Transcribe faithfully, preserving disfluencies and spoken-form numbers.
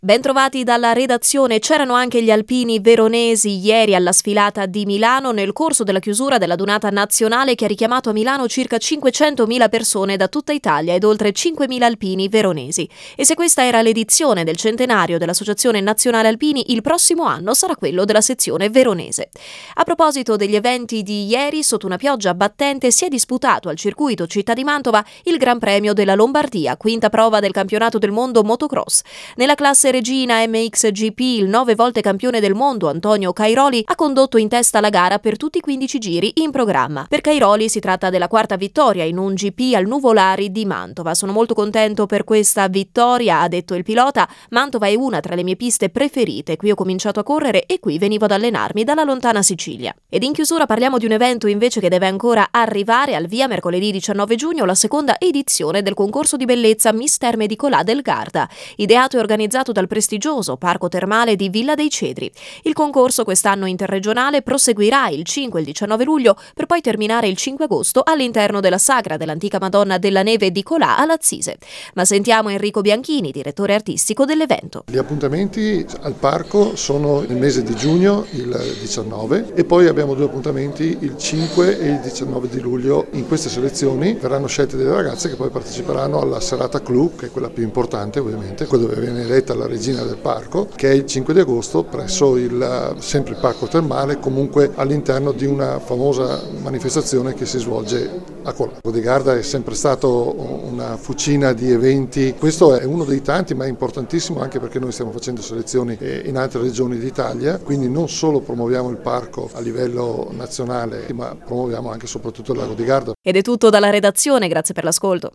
Bentrovati dalla redazione. C'erano anche gli alpini veronesi ieri alla sfilata di Milano nel corso della chiusura della Dunata nazionale che ha richiamato a Milano circa cinquecentomila persone da tutta Italia ed oltre cinquemila alpini veronesi. E se questa era l'edizione del centenario dell'Associazione Nazionale Alpini, il prossimo anno sarà quello della sezione veronese. A proposito degli eventi di ieri, sotto una pioggia battente si è disputato al circuito Città di Mantova il Gran Premio della Lombardia, quinta prova del campionato del mondo motocross. Nella classe regina M X G P, il nove volte campione del mondo Antonio Cairoli ha condotto in testa la gara per tutti i quindici giri in programma. Per Cairoli si tratta della quarta vittoria in un G P al Nuvolari di Mantova. Sono molto contento per questa vittoria, ha detto il pilota. Mantova è una tra le mie piste preferite. Qui ho cominciato a correre e qui venivo ad allenarmi dalla lontana Sicilia. Ed in chiusura parliamo di un evento invece che deve ancora arrivare. Al via mercoledì diciannove giugno la seconda edizione del concorso di bellezza Miss Terme di Colà del Garda, ideato e organizzato dal prestigioso parco termale di Villa dei Cedri. Il concorso quest'anno interregionale proseguirà il cinque e il diciannove luglio per poi terminare il cinque agosto all'interno della sagra dell'antica Madonna della Neve di Colà a Lazzise. Ma sentiamo Enrico Bianchini, direttore artistico dell'evento. Gli appuntamenti al parco sono il mese di giugno, il diciannove, e poi abbiamo due appuntamenti il cinque e il diciannove di luglio. In queste selezioni verranno scelte delle ragazze che poi parteciperanno alla serata clou, che è quella più importante ovviamente, quella dove viene eletta la regina del parco, che è il cinque di agosto presso il, sempre il parco termale, comunque all'interno di una famosa manifestazione che si svolge a Colà. Godigarda è sempre stato una fucina di eventi, questo è uno dei tanti ma è importantissimo anche perché noi stiamo facendo selezioni in altre regioni d'Italia, quindi non solo promuoviamo il parco a livello nazionale ma promuoviamo anche e soprattutto il lago di Garda. Ed è tutto dalla redazione, grazie per l'ascolto.